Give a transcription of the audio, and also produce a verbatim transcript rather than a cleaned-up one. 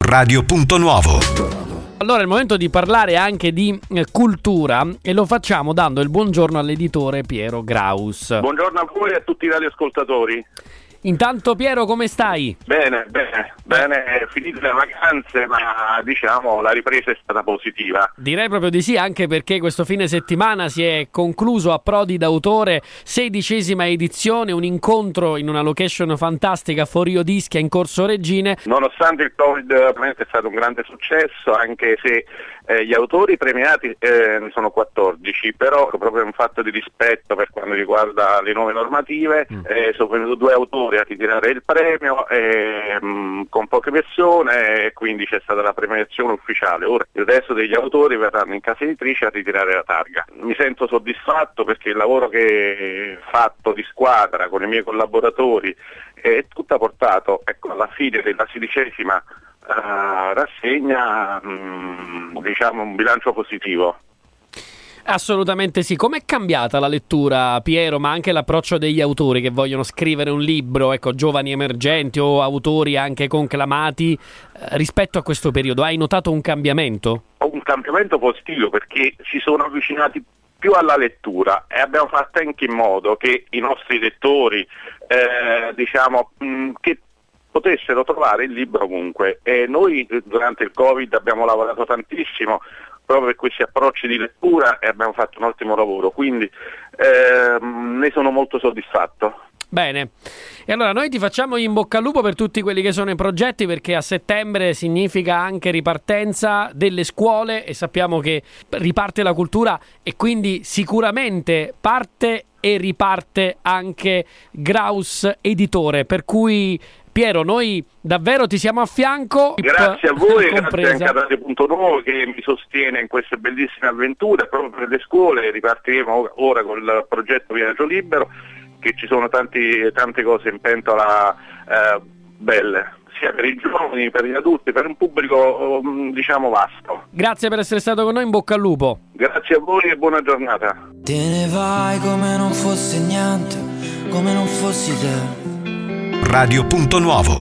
Radio Punto Nuovo. Allora è il momento di parlare anche di eh, cultura e lo facciamo dando il buongiorno all'editore Piero Graus. Buongiorno a voi e a tutti i radioascoltatori. Intanto Piero, come stai? Bene, bene, bene, finite le vacanze, ma diciamo la ripresa è stata positiva. Direi proprio di sì, anche perché questo fine settimana si è concluso a Prodi d'autore, sedicesima edizione, un incontro in una location fantastica, Forio d'Ischia in Corso Regine. Nonostante il Covid ovviamente è stato un grande successo, anche se eh, gli autori premiati eh, ne sono quattordici, però proprio un fatto di rispetto per quanto riguarda le nuove normative, mm. eh, sono venuti due autori a ritirare il premio eh, mh, con poche persone e quindi c'è stata la premiazione ufficiale. Ora il resto degli autori verranno in casa editrice a ritirare la targa. Mi sento soddisfatto perché il lavoro che ho fatto di squadra con i miei collaboratori è tutto ha portato, ecco, alla fine della sedicesima uh, rassegna mh, diciamo un bilancio positivo. Assolutamente sì. Com'è cambiata la lettura, Piero, ma anche l'approccio degli autori che vogliono scrivere un libro, ecco, giovani emergenti o autori anche conclamati, eh, rispetto a questo periodo? Hai notato un cambiamento? Un cambiamento positivo perché si sono avvicinati più alla lettura e abbiamo fatto anche in modo che i nostri lettori, eh, diciamo, mh, che potessero trovare il libro ovunque. E noi durante il Covid abbiamo lavorato tantissimo proprio per questi approcci di lettura e abbiamo fatto un ottimo lavoro, quindi ehm, ne sono molto soddisfatto. Bene, e allora noi ti facciamo in bocca al lupo per tutti quelli che sono i progetti, perché a settembre significa anche ripartenza delle scuole e sappiamo che riparte la cultura e quindi sicuramente parte e riparte anche Graus Editore, per cui Piero, noi davvero ti siamo a fianco. Grazie a voi e grazie anche a Radio Punto Nuovo che mi sostiene in queste bellissime avventure proprio per le scuole. Ripartiremo ora col progetto Viaggio Libero, che ci sono tanti, tante cose in pentola eh, belle, sia per i giovani, per gli adulti, per un pubblico diciamo vasto. Grazie per essere stato con noi, in bocca al lupo. Grazie a voi e buona giornata. Te ne vai come non fosse niente, come non fossi te. Radio Punto Nuovo.